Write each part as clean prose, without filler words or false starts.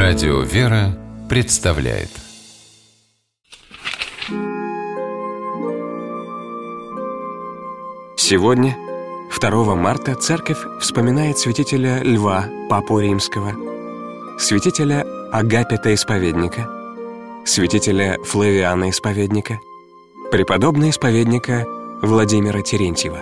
Радио «Вера» представляет. Сегодня, 2 марта, Церковь вспоминает святителя Льва, Папу Римского, святителя Агапита Исповедника, святителя Флавиана Исповедника, преподобного исповедника Владимира Терентьева.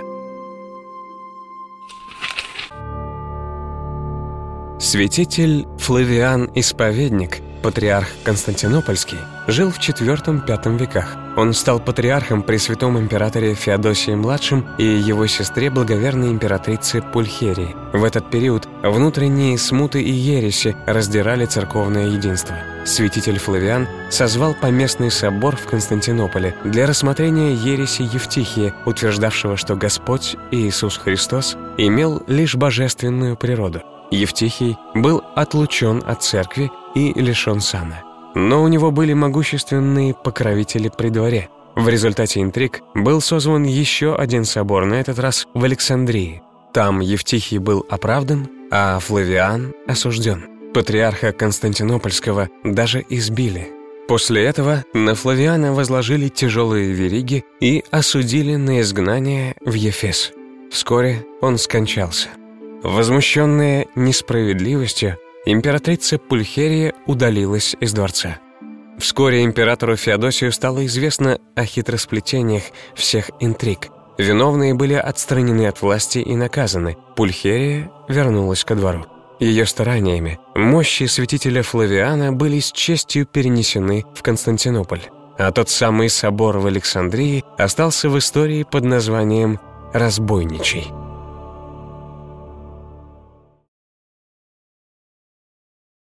Святитель Флавиан Исповедник, патриарх Константинопольский, жил в IV-V веках. Он стал патриархом при святом императоре Феодосии-младшем и его сестре благоверной императрице Пульхерии. В этот период внутренние смуты и ереси раздирали церковное единство. Святитель Флавиан созвал поместный собор в Константинополе для рассмотрения ереси Евтихия, утверждавшего, что Господь Иисус Христос имел лишь божественную природу. Евтихий был отлучен от церкви и лишен сана. Но у него были могущественные покровители при дворе. В результате интриг был созван еще один собор, на этот раз в Александрии. Там Евтихий был оправдан, а Флавиан осужден. Патриарха Константинопольского даже избили. После этого на Флавиана возложили тяжелые вериги и осудили на изгнание в Ефес. Вскоре он скончался. Возмущенная несправедливостью, императрица Пульхерия удалилась из дворца. Вскоре императору Феодосию стало известно о хитросплетениях всех интриг. Виновные были отстранены от власти и наказаны. Пульхерия вернулась ко двору. Ее стараниями мощи святителя Флавиана были с честью перенесены в Константинополь, а тот самый собор в Александрии остался в истории под названием «Разбойничий».